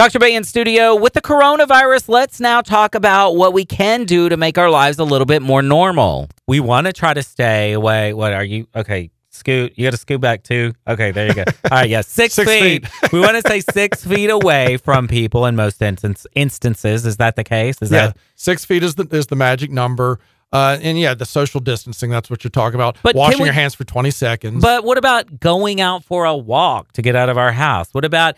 Dr. Bay in studio. With the coronavirus, let's now talk about what we can do to make our lives a little bit more normal. We want to try to stay away. What are you? Okay, scoot. You got to scoot back too. Okay, there you go. All right, yeah, 6 feet. We want to stay 6 feet away from people in most instances. Is that the case? Is that 6 feet is the magic number. And yeah, the social distancing, that's what you're talking about. But washing your hands for 20 seconds. But what about going out for a walk to get out of our house? What about,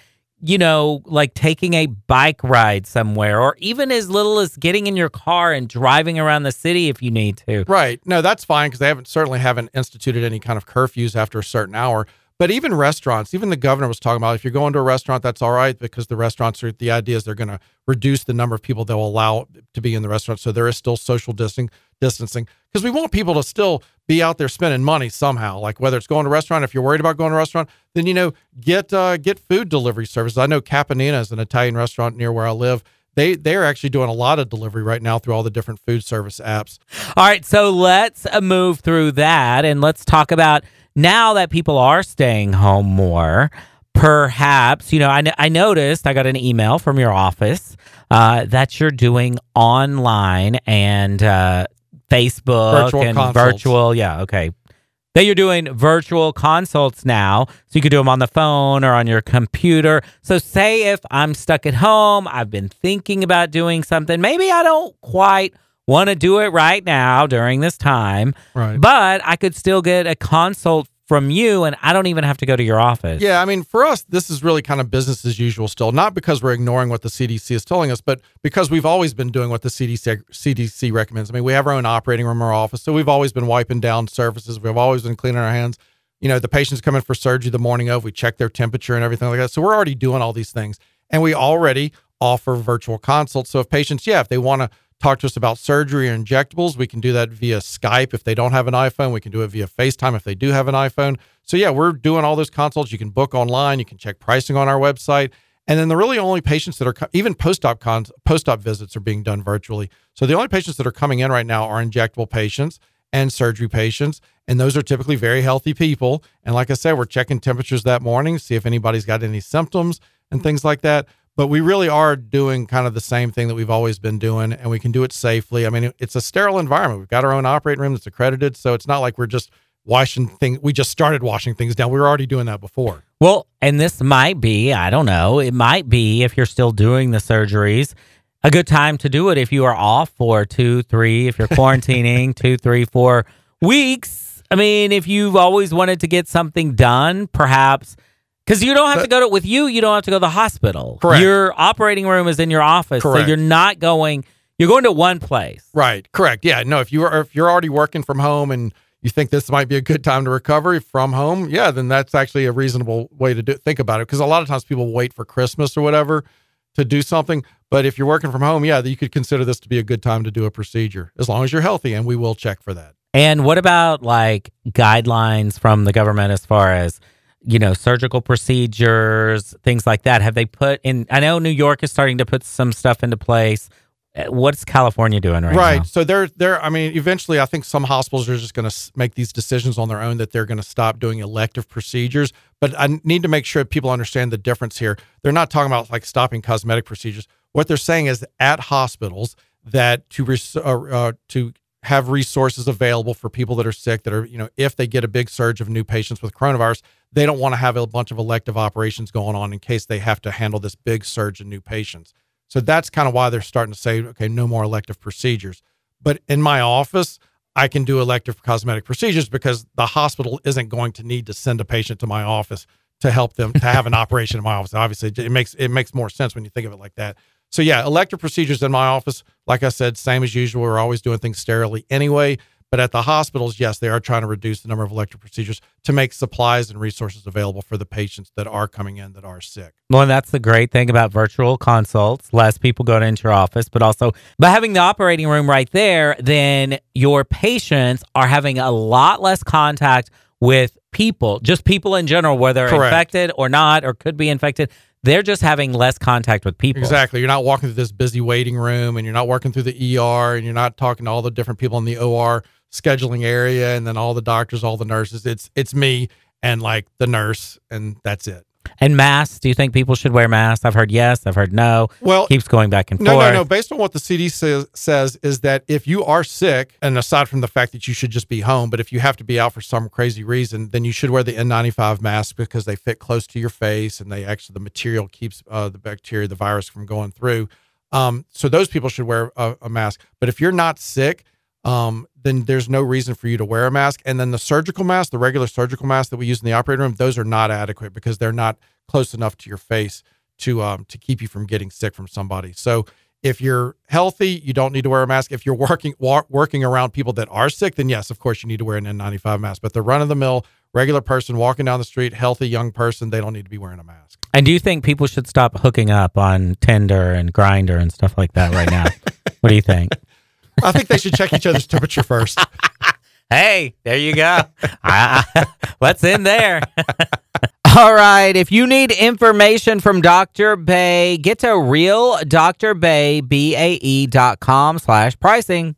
like taking a bike ride somewhere, or even as little as getting in your car and driving around the city if you need to? Right. No, that's fine because they certainly haven't instituted any kind of curfews after a certain hour. But even restaurants, even the governor was talking about, if you're going to a restaurant, that's all right, because the restaurants the idea is they're going to reduce the number of people they'll allow to be in the restaurant. So there is still social distancing because we want people to still be out there spending money somehow. Like whether it's going to a restaurant, if you're worried about going to a restaurant, then, get food delivery services. I know Capanina is an Italian restaurant near where I live. They're actually doing a lot of delivery right now through all the different food service apps. All right. So let's move through that and let's talk about, now that people are staying home more, perhaps, I noticed, I got an email from your office that you're doing online and Facebook virtual and consults. Virtual. Yeah. Okay. That you're doing virtual consults now. So you could do them on the phone or on your computer. So say if I'm stuck at home, I've been thinking about doing something. Maybe I don't quite want to do it right now during this time, right? But I could still get a consult from you, and I don't even have to go to your office. Yeah, I mean, for us, this is really kind of business as usual still, not because we're ignoring what the CDC is telling us, but because we've always been doing what the CDC recommends. I mean, we have our own operating room in our office, so we've always been wiping down surfaces. We've always been cleaning our hands. The patients come in for surgery the morning of, we check their temperature and everything like that. So we're already doing all these things, and we already offer virtual consults. So if patients, if they want to talk to us about surgery or injectables, we can do that via Skype. If they don't have an iPhone, we can do it via FaceTime if they do have an iPhone. So yeah, we're doing all those consults. You can book online. You can check pricing on our website. And then the really only patients that are, even post-op visits are being done virtually. So the only patients that are coming in right now are injectable patients and surgery patients. And those are typically very healthy people. And like I said, we're checking temperatures that morning, see if anybody's got any symptoms and things like that. But we really are doing kind of the same thing that we've always been doing, and we can do it safely. I mean, it's a sterile environment. We've got our own operating room that's accredited, so it's not like we're just washing things. We just started washing things down. We were already doing that before. Well, and this might be, I don't know, it might be, if you're still doing the surgeries, a good time to do it if you are off for 2, 3, if you're quarantining 2, 3, 4 weeks. I mean, if you've always wanted to get something done, perhaps. Because you don't have to go to, with you don't have to go to the hospital. Correct. Your operating room is in your office. Correct. So you're not going, you're going to one place. Right. Correct. Yeah. No, if you're already working from home and you think this might be a good time to recover from home, then that's actually a reasonable way to think about it. Because a lot of times people wait for Christmas or whatever to do something. But if you're working from home, you could consider this to be a good time to do a procedure, as long as you're healthy, and we will check for that. And what about like guidelines from the government as far as, surgical procedures, things like that? Have they put in? I know New York is starting to put some stuff into place. What's California doing right now? Right. So eventually I think some hospitals are just going to make these decisions on their own that they're going to stop doing elective procedures. But I need to make sure people understand the difference here. They're not talking about like stopping cosmetic procedures. What they're saying is at hospitals that to have resources available for people that are sick, that are, if they get a big surge of new patients with coronavirus, they don't want to have a bunch of elective operations going on in case they have to handle this big surge in new patients. So that's kind of why they're starting to say, okay, no more elective procedures. But in my office, I can do elective cosmetic procedures because the hospital isn't going to need to send a patient to my office to help them to have an operation in my office. Obviously, it makes more sense when you think of it like that. So yeah, elective procedures in my office, like I said, same as usual. We're always doing things sterilely anyway. But at the hospitals, yes, they are trying to reduce the number of elective procedures to make supplies and resources available for the patients that are coming in that are sick. Well, and that's the great thing about virtual consults. Less people go into your office, but also by having the operating room right there, then your patients are having a lot less contact with people, just people in general, whether they're infected or not, or could be infected. They're just having less contact with people. Exactly. You're not walking through this busy waiting room, and you're not working through the ER, and you're not talking to all the different people in the OR scheduling area, and then all the doctors, all the nurses. It's me and like the nurse, and that's it. And masks, do you think people should wear masks? I've heard yes, I've heard no. Well, keeps going back and no, forth. No. Based on what the CDC says is that if you are sick, and aside from the fact that you should just be home, but if you have to be out for some crazy reason, then you should wear the N95 mask because they fit close to your face and they actually, the material keeps the bacteria, the virus from going through. So those people should wear a mask. But if you're not sick, then there's no reason for you to wear a mask. And then the surgical mask, the regular surgical mask that we use in the operating room, those are not adequate because they're not close enough to your face to keep you from getting sick from somebody. So if you're healthy, you don't need to wear a mask. If you're working around people that are sick, then yes, of course you need to wear an N95 mask. But the run-of-the-mill regular person walking down the street, healthy young person, they don't need to be wearing a mask. And do you think people should stop hooking up on Tinder and Grindr and stuff like that right now? What do you think? I think they should check each other's temperature first. Hey, there you go. Let's end there. All right. If you need information from Dr. Bay, get to realdrbaybae.com/pricing.